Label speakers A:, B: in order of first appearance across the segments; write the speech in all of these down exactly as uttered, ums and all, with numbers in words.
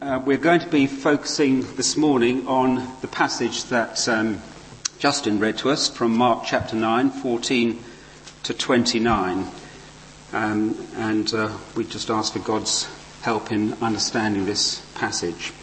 A: Uh, we're going to be focusing this morning on the passage that um, Justin read to us from Mark chapter nine, fourteen to twenty-nine. Um, and uh, we just ask for God's help in understanding this passage.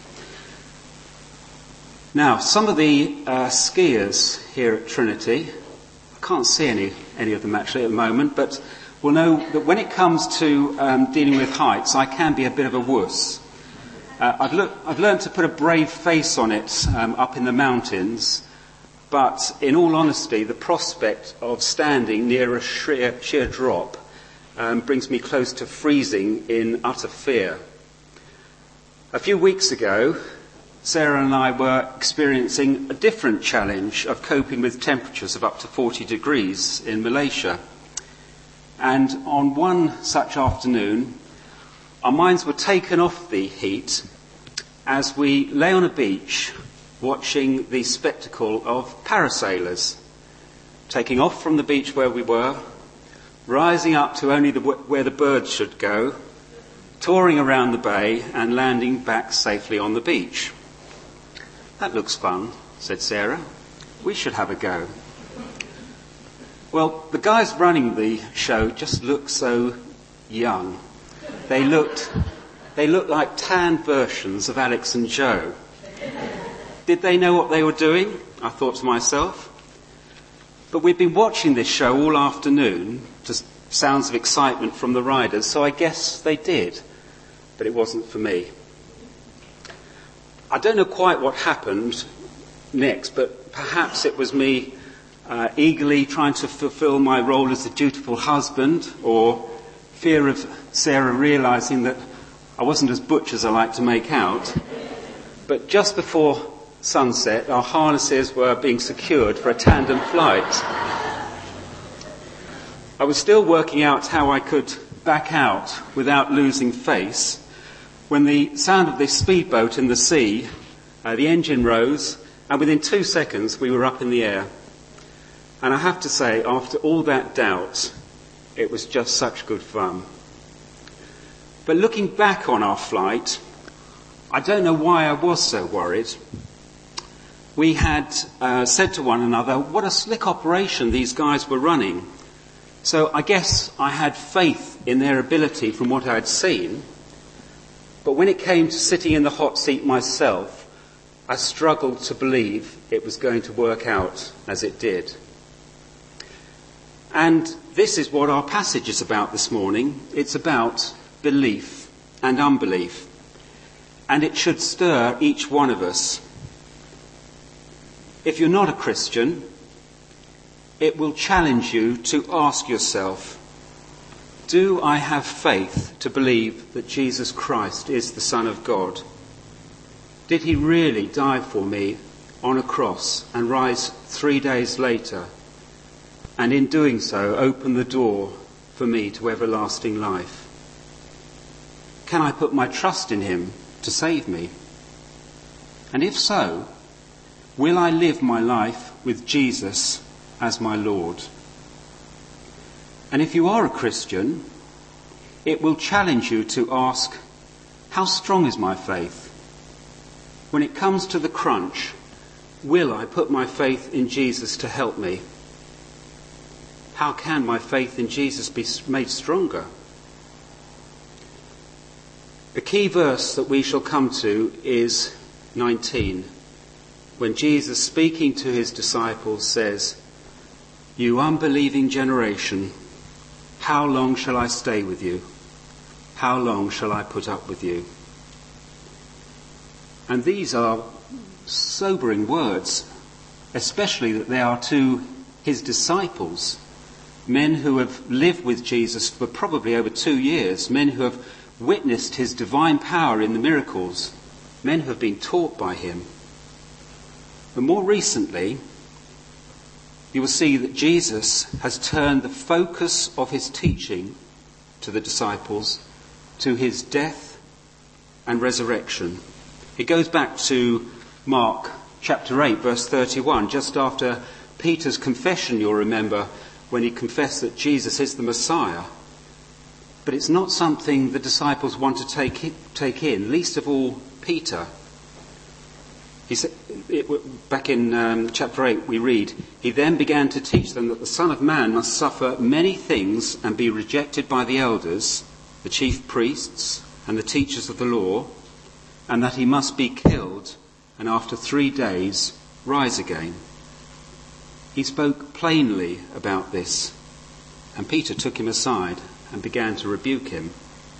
A: Now, some of the uh, skiers here at Trinity, I can't see any, any of them actually at the moment, but will know that when it comes to um, dealing with heights, I can be a bit of a wuss. Uh, I've, le- I've learned to put a brave face on it um, up in the mountains, but in all honesty, the prospect of standing near a sheer, sheer drop um, brings me close to freezing in utter fear. A few weeks ago, Sarah and I were experiencing a different challenge of coping with temperatures of up to forty degrees in Malaysia. And on one such afternoon, our minds were taken off the heat as we lay on a beach watching the spectacle of parasailers taking off from the beach where we were, rising up to only the, where the birds should go, touring around the bay and landing back safely on the beach. "That looks fun," said Sarah. "We should have a go." Well, the guys running the show just looked so young. They looked, they looked like tan versions of Alex and Joe. Did they know what they were doing? I thought to myself. But we'd been watching this show all afternoon, just sounds of excitement from the riders, so I guess they did. But it wasn't for me. I don't know quite what happened next, but perhaps it was me uh, eagerly trying to fulfill my role as a dutiful husband, or fear of Sarah realising that I wasn't as butch as I like to make out. But just before sunset, our harnesses were being secured for a tandem flight. I was still working out how I could back out without losing face when the sound of this speedboat in the sea, uh, the engine rose, and within two seconds we were up in the air. And I have to say, after all that doubt, it was just such good fun. But looking back on our flight, I don't know why I was so worried. We had uh, said to one another, what a slick operation these guys were running. So I guess I had faith in their ability from what I had seen. But when it came to sitting in the hot seat myself, I struggled to believe it was going to work out as it did. And this is what our passage is about this morning. It's about belief and unbelief. And it should stir each one of us. If you're not a Christian, it will challenge you to ask yourself, do I have faith to believe that Jesus Christ is the Son of God? Did he really die for me on a cross and rise three days later? And in doing so, open the door for me to everlasting life? Can I put my trust in him to save me? And if so, will I live my life with Jesus as my Lord? And if you are a Christian, it will challenge you to ask, how strong is my faith? When it comes to the crunch, will I put my faith in Jesus to help me? How can my faith in Jesus be made stronger? The key verse that we shall come to is nineteen, when Jesus, speaking to his disciples, says, "You unbelieving generation, how long shall I stay with you? How long shall I put up with you?" And these are sobering words, especially that they are to his disciples. Men who have lived with Jesus for probably over two years, men who have witnessed his divine power in the miracles, men who have been taught by him. But more recently, you will see that Jesus has turned the focus of his teaching to the disciples to his death and resurrection. It goes back to Mark chapter eight, verse thirty-one, just after Peter's confession, you'll remember, when he confessed that Jesus is the Messiah. But it's not something the disciples want to take, it, take in, least of all Peter. He said, it, back in um, chapter eight we read, he then began to teach them that the Son of Man must suffer many things and be rejected by the elders, the chief priests and the teachers of the law, and that he must be killed and after three days rise again. He spoke plainly about this, and Peter took him aside and began to rebuke him.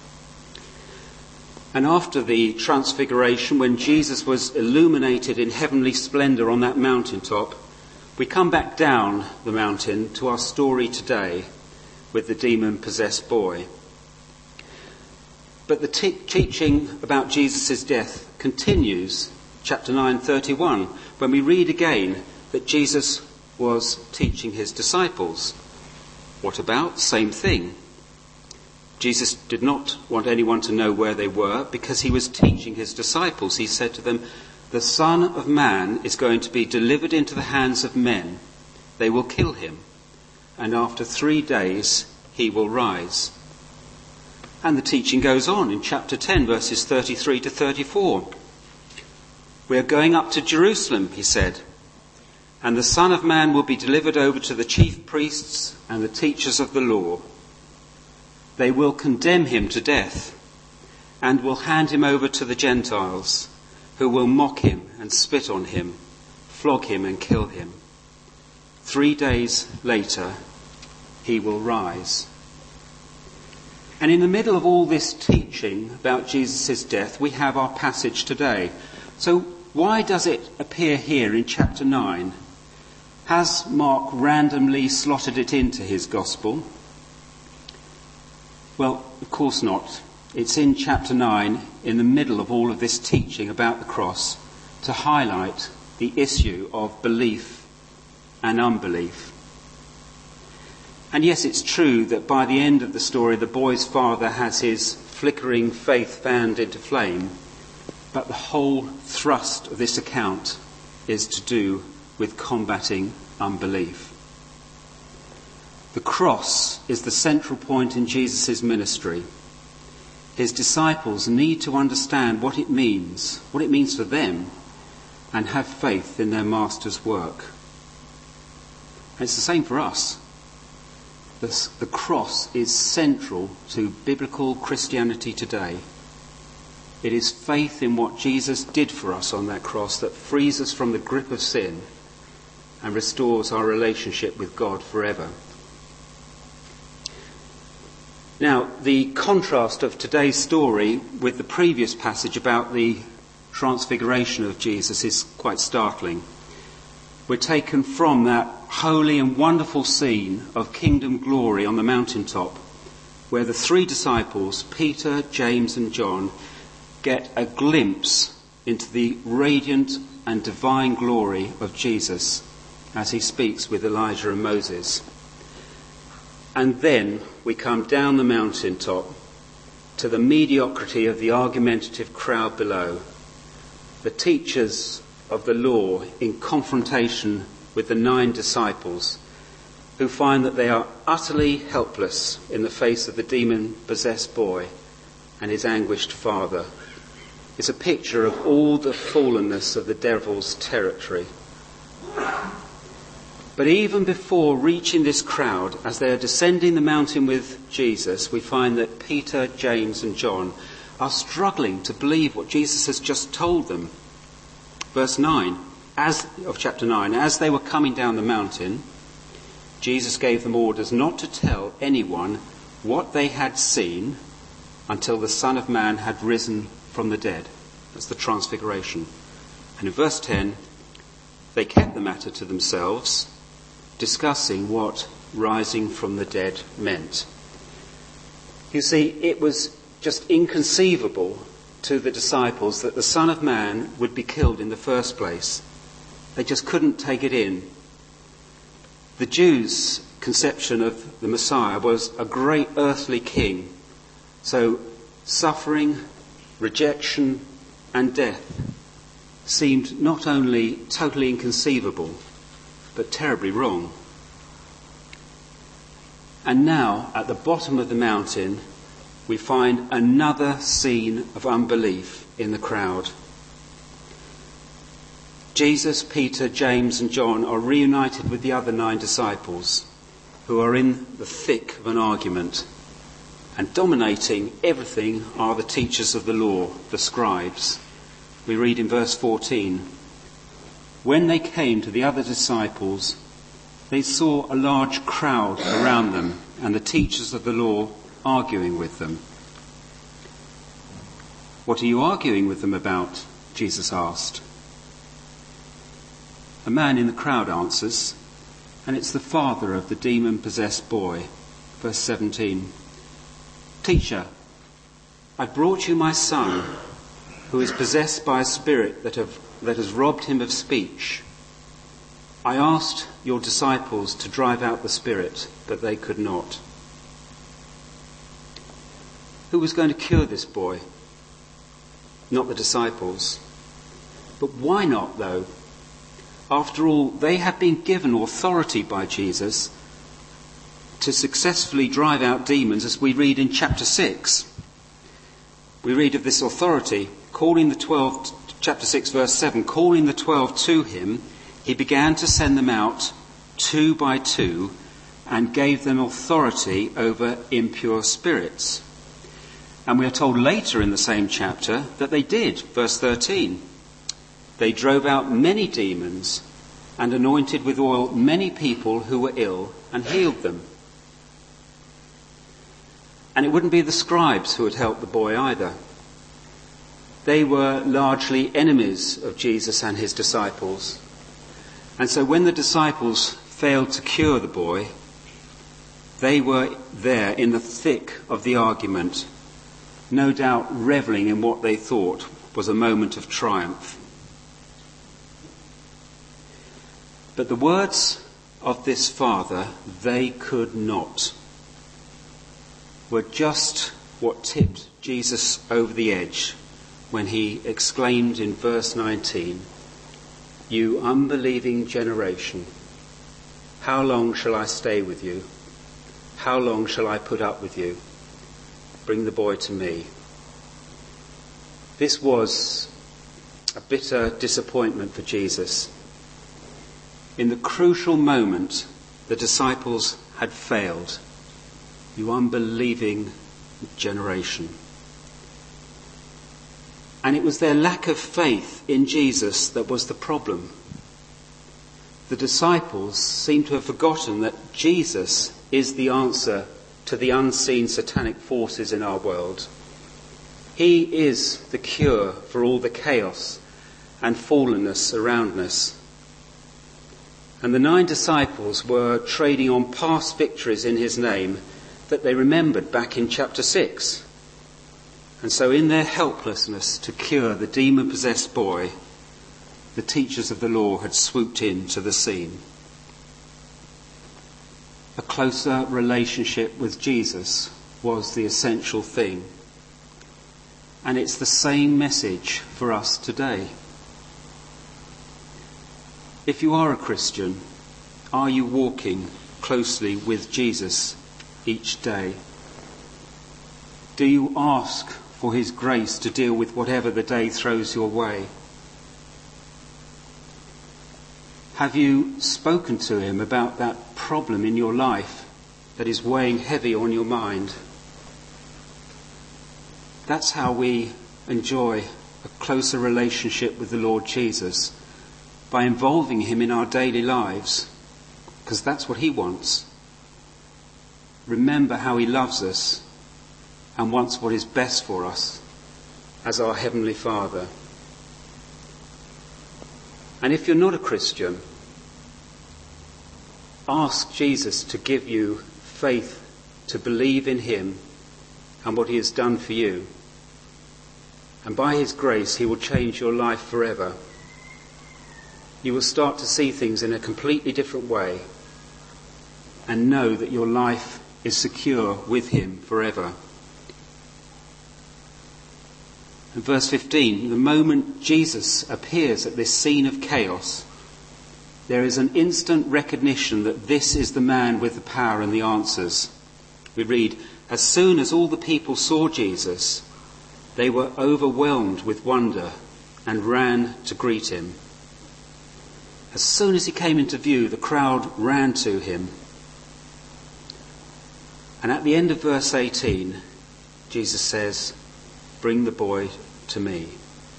A: And after the transfiguration, when Jesus was illuminated in heavenly splendour on that mountaintop, we come back down the mountain to our story today with the demon-possessed boy. But the te- teaching about Jesus' death continues, chapter nine thirty-one, when we read again that Jesus was teaching his disciples. What about? Same thing. Jesus did not want anyone to know where they were because he was teaching his disciples. He said to them, the Son of Man is going to be delivered into the hands of men. They will kill him, and after three days he will rise. And the teaching goes on in chapter ten, verses thirty-three to thirty-four. We are going up to Jerusalem, he said, and the Son of Man will be delivered over to the chief priests and the teachers of the law. They will condemn him to death and will hand him over to the Gentiles, who will mock him and spit on him, flog him and kill him. Three days later, he will rise. And in the middle of all this teaching about Jesus' death, we have our passage today. So why does it appear here in chapter nine? Has Mark randomly slotted it into his gospel? Well, of course not. It's in chapter nine, in the middle of all of this teaching about the cross, to highlight the issue of belief and unbelief. And yes, it's true that by the end of the story, the boy's father has his flickering faith fanned into flame, but the whole thrust of this account is to do with combating unbelief. The cross is the central point in Jesus' ministry. His disciples need to understand what it means, what it means for them, and have faith in their master's work. And it's the same for us. The, the cross is central to biblical Christianity today. It is faith in what Jesus did for us on that cross that frees us from the grip of sin and restores our relationship with God forever. Now, the contrast of today's story with the previous passage about the transfiguration of Jesus is quite startling. We're taken from that holy and wonderful scene of kingdom glory on the mountaintop, where the three disciples, Peter, James and John, get a glimpse into the radiant and divine glory of Jesus as he speaks with Elijah and Moses. And then we come down the mountaintop to the mediocrity of the argumentative crowd below, the teachers of the law in confrontation with the nine disciples, who find that they are utterly helpless in the face of the demon-possessed boy and his anguished father. It's a picture of all the fallenness of the devil's territory. But even before reaching this crowd, as they are descending the mountain with Jesus, we find that Peter, James and John are struggling to believe what Jesus has just told them. Verse nine as, of chapter nine, as they were coming down the mountain, Jesus gave them orders not to tell anyone what they had seen until the Son of Man had risen from the dead. That's the transfiguration. And in verse ten, they kept the matter to themselves, discussing what rising from the dead meant. You see, it was just inconceivable to the disciples that the Son of Man would be killed in the first place. They just couldn't take it in. The Jews' conception of the Messiah was a great earthly king. So suffering, rejection and death seemed not only totally inconceivable, but terribly wrong. And now, at the bottom of the mountain, we find another scene of unbelief in the crowd. Jesus, Peter, James and John are reunited with the other nine disciples who are in the thick of an argument, and dominating everything are the teachers of the law, the scribes. We read in verse fourteen, "When they came to the other disciples, they saw a large crowd around them and the teachers of the law arguing with them." "What are you arguing with them about?" Jesus asked. A man in the crowd answers, and it's the father of the demon-possessed boy. Verse seventeen, "Teacher, I brought you my son, who is possessed by a spirit that, have, that has robbed him of speech. I asked your disciples to drive out the spirit, but they could not." Who was going to cure this boy? Not the disciples. But why not, though? After all, they had been given authority by Jesus to successfully drive out demons, as we read in chapter six. We read of this authority, calling the twelve, chapter six verse seven, calling the twelve to him, he began to send them out two by two and gave them authority over impure spirits. And we are told later in the same chapter that they did. Verse thirteen, "They drove out many demons and anointed with oil many people who were ill and healed them." And it wouldn't be the scribes who had helped the boy either. They were largely enemies of Jesus and his disciples. And so when the disciples failed to cure the boy, they were there in the thick of the argument, no doubt revelling in what they thought was a moment of triumph. But the words of this father, "they could not," were just what tipped Jesus over the edge when he exclaimed in verse nineteen, "You unbelieving generation, how long shall I stay with you? How long shall I put up with you? Bring the boy to me." This was a bitter disappointment for Jesus. In the crucial moment, the disciples had failed. You unbelieving generation. And it was their lack of faith in Jesus that was the problem. The disciples seem to have forgotten that Jesus is the answer to the unseen satanic forces in our world. He is the cure for all the chaos and fallenness around us. And the nine disciples were trading on past victories in his name that they remembered back in chapter six. And so in their helplessness to cure the demon-possessed boy, the teachers of the law had swooped into the scene. A closer relationship with Jesus was the essential thing. And it's the same message for us today. If you are a Christian, are you walking closely with Jesus each day? Do you ask for his grace to deal with whatever the day throws your way? Have you spoken to him about that problem in your life that is weighing heavy on your mind? That's how we enjoy a closer relationship with the Lord Jesus, by involving him in our daily lives, because that's what he wants. Remember how he loves us and wants what is best for us as our Heavenly Father. And if you're not a Christian, ask Jesus to give you faith to believe in him and what he has done for you. And by his grace, he will change your life forever. You will start to see things in a completely different way and know that your life is secure with him forever. In verse fifteen, the moment Jesus appears at this scene of chaos, there is an instant recognition that this is the man with the power and the answers. We read, As soon as all the people saw Jesus, they were overwhelmed with wonder and ran to greet him. As soon as he came into view, the crowd ran to him. And at the end of verse eighteen, Jesus says, "Bring the boy to me."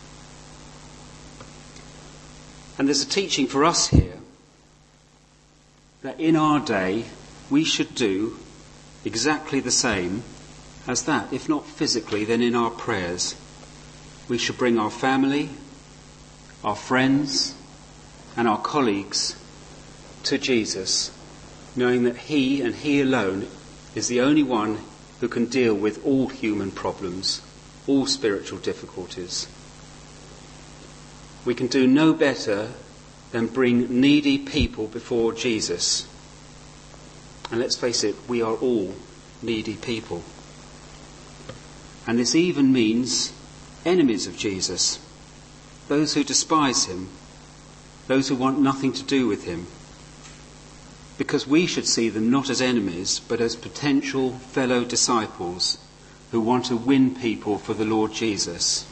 A: And there's a teaching for us here that in our day we should do exactly the same as that. If not physically, then in our prayers. We should bring our family, our friends, and our colleagues to Jesus, knowing that he and he alone is the only one who can deal with all human problems, all spiritual difficulties. We can do no better than bring needy people before Jesus. And let's face it, we are all needy people. And this even means enemies of Jesus, those who despise him, those who want nothing to do with him. Because we should see them not as enemies, but as potential fellow disciples who want to win people for the Lord Jesus.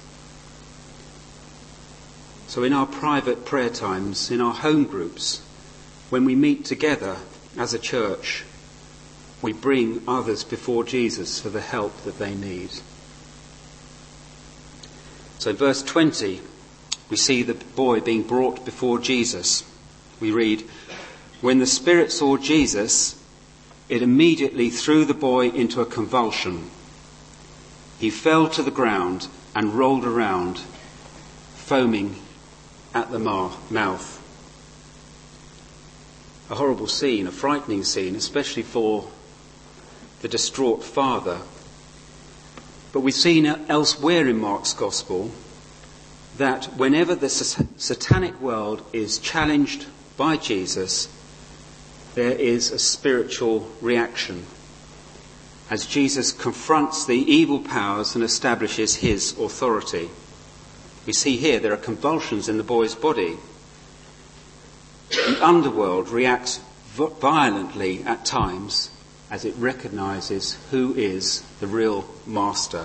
A: So in our private prayer times, in our home groups, when we meet together as a church, we bring others before Jesus for the help that they need. So in verse twenty, we see the boy being brought before Jesus. We read, "When the spirit saw Jesus, it immediately threw the boy into a convulsion. He fell to the ground and rolled around, foaming at the mouth." A horrible scene, a frightening scene, especially for the distraught father. But we've seen elsewhere in Mark's Gospel that whenever the satanic world is challenged by Jesus, there is a spiritual reaction as Jesus confronts the evil powers and establishes his authority. We see here there are convulsions in the boy's body. The underworld reacts violently at times as it recognises who is the real master.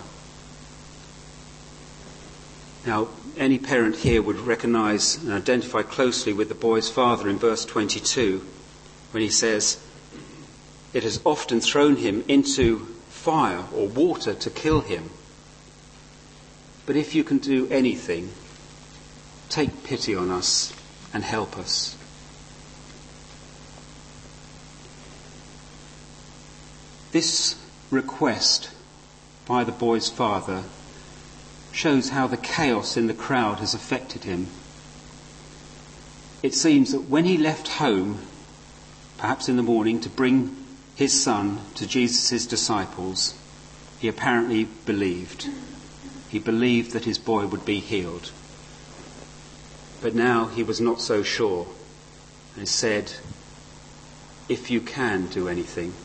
A: Now, any parent here would recognise and identify closely with the boy's father in verse twenty-two, when he says, "It has often thrown him into fire or water to kill him. But if you can do anything, take pity on us and help us." This request by the boy's father shows how the chaos in the crowd has affected him. It seems that when he left home, perhaps in the morning, to bring his son to Jesus' disciples, he apparently believed. He believed that his boy would be healed. But now he was not so sure and said, "If you can do anything."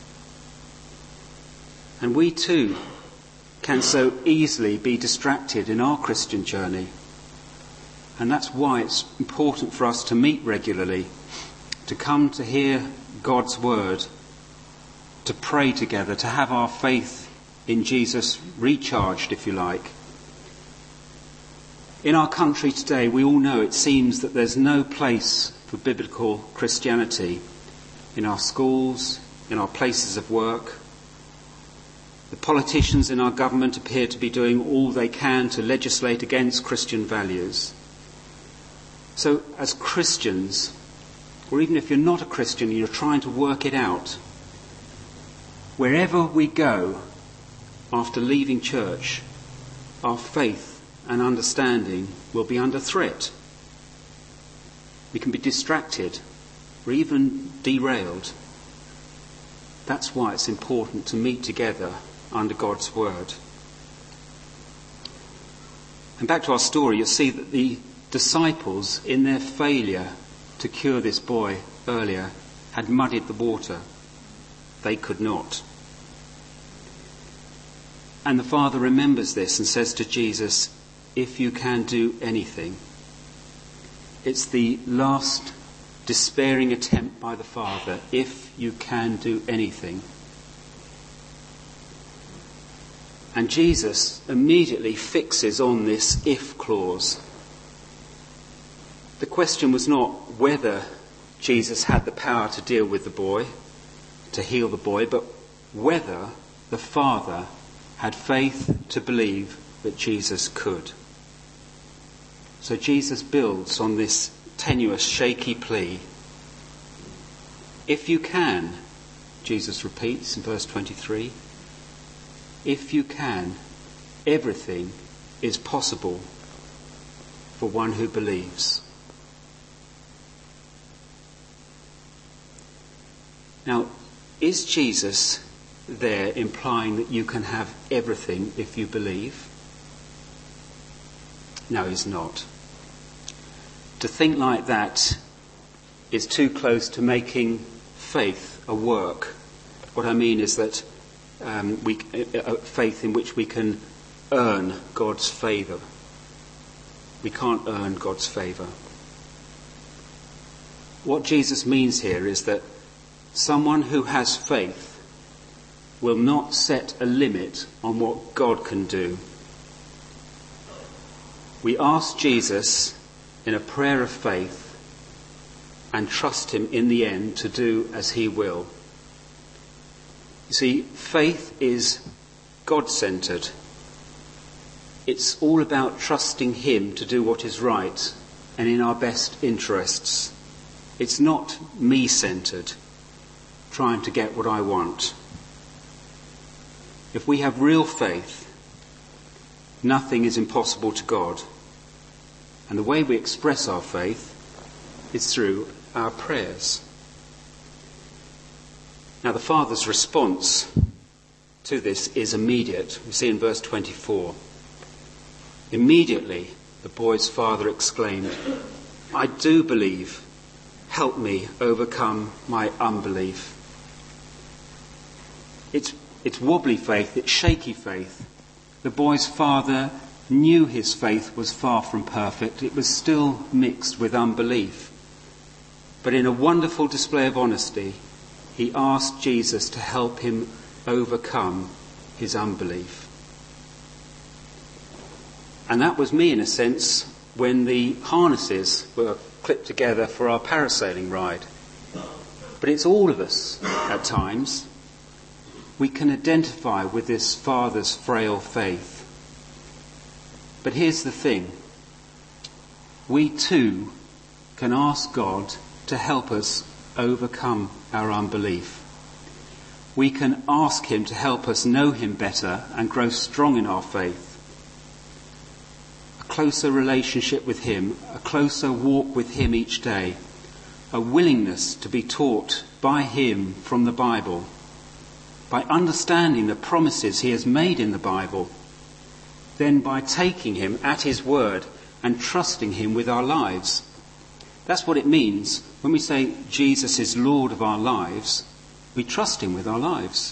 A: And we too can so easily be distracted in our Christian journey. And that's why it's important for us to meet regularly, to come to hear God's word, to pray together, to have our faith in Jesus recharged, if you like. In our country today, we all know it seems that there's no place for biblical Christianity in our schools, in our places of work. The politicians in our government appear to be doing all they can to legislate against Christian values. So as Christians, or even if you're not a Christian and you're trying to work it out, wherever we go after leaving church, our faith and understanding will be under threat. We can be distracted or even derailed. That's why it's important to meet together under God's word. And back to our story, you'll see that the disciples, in their failure to cure this boy earlier, had muddied the water. They could not. And the father remembers this and says to Jesus, "If you can do anything." It's the last despairing attempt by the father, if you can do anything. And Jesus immediately fixes on this if clause. The question was not whether Jesus had the power to deal with the boy, to heal the boy, but whether the Father had faith to believe that Jesus could. So Jesus builds on this tenuous, shaky plea. If you can, Jesus repeats in verse twenty-three, if you can, everything is possible for one who believes. Now, is Jesus there implying that you can have everything if you believe? No, he's not. To think like that is too close to making faith a work. What I mean is that um, we, a faith in which we can earn God's favour. We can't earn God's favour. What Jesus means here is that someone who has faith will not set a limit on what God can do. We ask Jesus in a prayer of faith and trust him in the end to do as he will. You see, faith is God-centred. It's all about trusting him to do what is right and in our best interests. It's not me-centred, trying to get what I want. If we have real faith, nothing is impossible to God. And the way we express our faith is through our prayers. Now, the Father's response to this is immediate. We see in verse twenty-four. Immediately, the boy's father exclaimed, I do believe. Help me overcome my unbelief. It's, it's wobbly faith, it's shaky faith. The boy's father knew his faith was far from perfect. It was still mixed with unbelief. But in a wonderful display of honesty, he asked Jesus to help him overcome his unbelief. And that was me, in a sense, when the harnesses were clipped together for our parasailing ride. But it's all of us at times. We can identify with this father's frail faith. But here's the thing. We too can ask God to help us overcome our unbelief. We can ask him to help us know him better and grow strong in our faith. A closer relationship with him, a closer walk with him each day, a willingness to be taught by him from the Bible, by understanding the promises he has made in the Bible, then by taking him at his word and trusting him with our lives. That's what it means when we say Jesus is Lord of our lives. We trust him with our lives.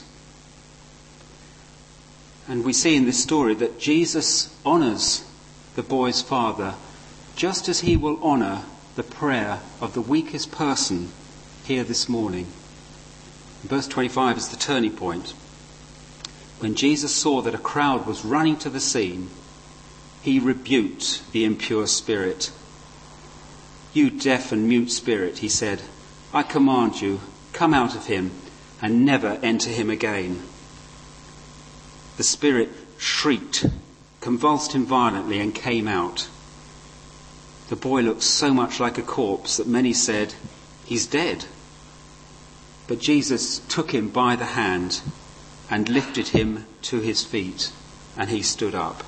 A: And we see in this story that Jesus honours the boy's father just as he will honour the prayer of the weakest person here this morning. Verse twenty-five is the turning point. When Jesus saw that a crowd was running to the scene, he rebuked the impure spirit. You deaf and mute spirit, he said, I command you, come out of him and never enter him again. The spirit shrieked, convulsed him violently and came out. The boy looked so much like a corpse that many said, he's dead. But Jesus took him by the hand and lifted him to his feet, and he stood up.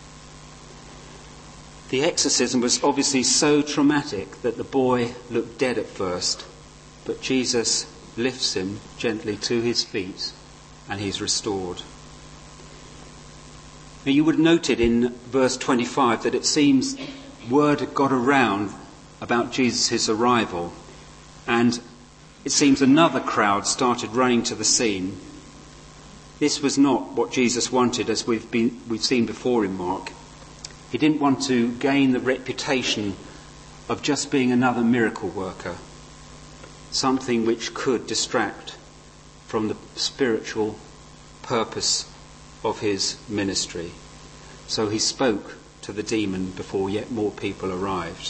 A: The exorcism was obviously so traumatic that the boy looked dead at first, but Jesus lifts him gently to his feet, and he's restored. Now, you would have noted in verse twenty-five that it seems word got around about Jesus' arrival, and it seems another crowd started running to the scene. This was not what Jesus wanted, as we've been we've seen before in Mark. He didn't want to gain the reputation of just being another miracle worker, something which could distract from the spiritual purpose of his ministry. So he spoke to the demon before yet more people arrived.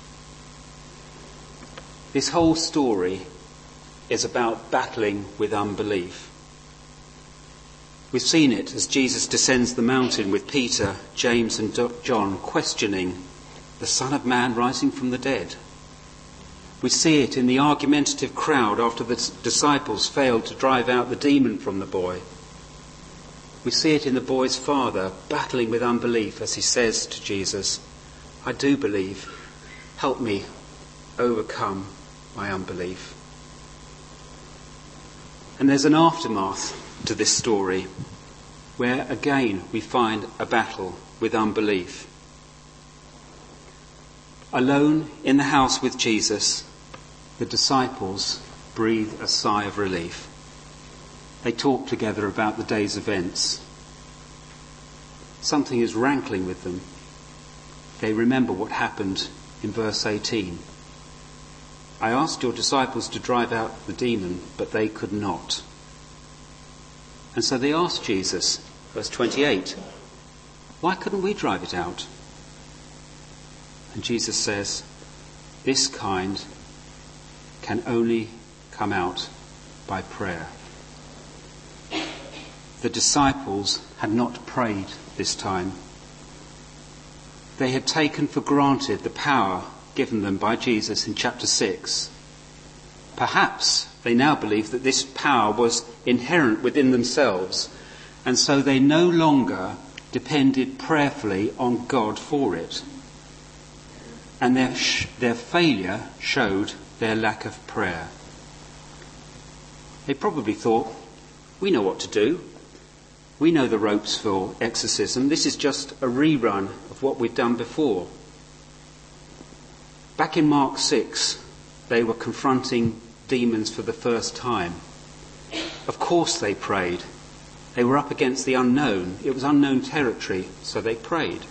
A: This whole story is about battling with unbelief. We've seen it as Jesus descends the mountain with Peter, James and John questioning the Son of Man rising from the dead. We see it in the argumentative crowd after the disciples failed to drive out the demon from the boy. We see it in the boy's father battling with unbelief as he says to Jesus, "I do believe, help me overcome my unbelief." And there's an aftermath to this story where again we find a battle with unbelief. Alone in the house with Jesus, the disciples breathe a sigh of relief. They talk together about the day's events. Something is rankling with them. They remember what happened in verse eighteen. "I asked your disciples to drive out the demon, but they could not." And so they asked Jesus, verse twenty-eight, "Why couldn't we drive it out?" And Jesus says, "This kind can only come out by prayer." The disciples had not prayed this time. They had taken for granted the power given them by Jesus in chapter six. Perhaps they now believe that this power was inherent within themselves, and so they no longer depended prayerfully on God for it. And their, sh- their failure showed their lack of prayer. They probably thought, "We know what to do. We know the ropes for exorcism. This is just a rerun of what we've done before." Back in Mark six, they were confronting demons for the first time. Of course they prayed. They were up against the unknown. It was unknown territory, so they prayed.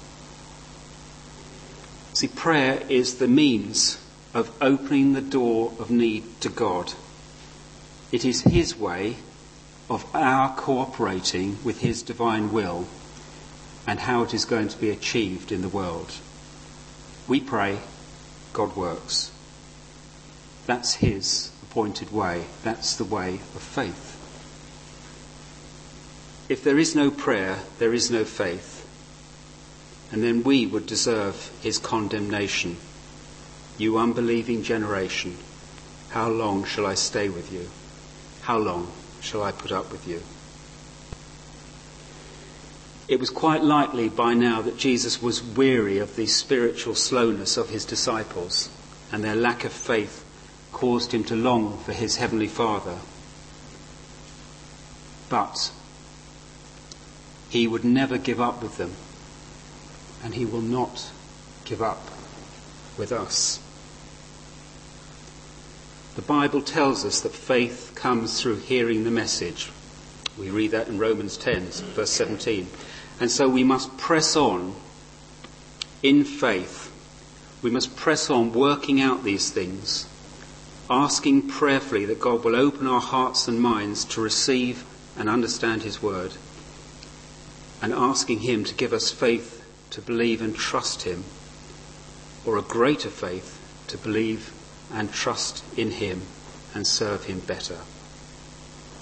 A: See, prayer is the means of opening the door of need to God. It is his way of our cooperating with his divine will and how it is going to be achieved in the world. We pray, God works. That's his appointed way. That's the way of faith. If there is no prayer, there is no faith. And then we would deserve his condemnation. "You unbelieving generation, how long shall I stay with you? How long shall I put up with you?" It was quite likely by now that Jesus was weary of the spiritual slowness of his disciples, and their lack of faith caused him to long for his heavenly Father. But he would never give up with them, and he will not give up with us. The Bible tells us that faith comes through hearing the message. We read that in Romans ten, verse seventeen. And so we must press on in faith. We must press on working out these things, asking prayerfully that God will open our hearts and minds to receive and understand his word, and asking him to give us faith to believe and trust him, or a greater faith to believe and trust in him and serve him better.